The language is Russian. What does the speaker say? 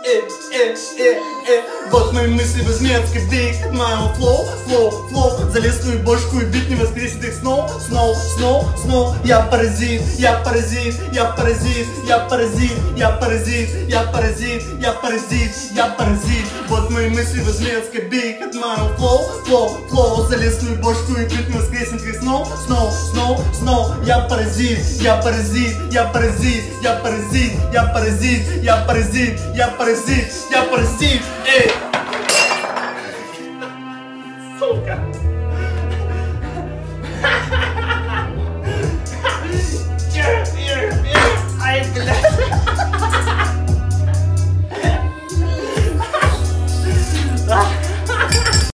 Вот мои мысли возьмет скрипты от моего флоу. Залез в твою бошку и бит не воскресит их снова. Я паразит. Вот мои мысли возьмет скрипты от моего флоу. Залез в твою бошку и бит не воскресит их снова. Я паразит. Я паразит.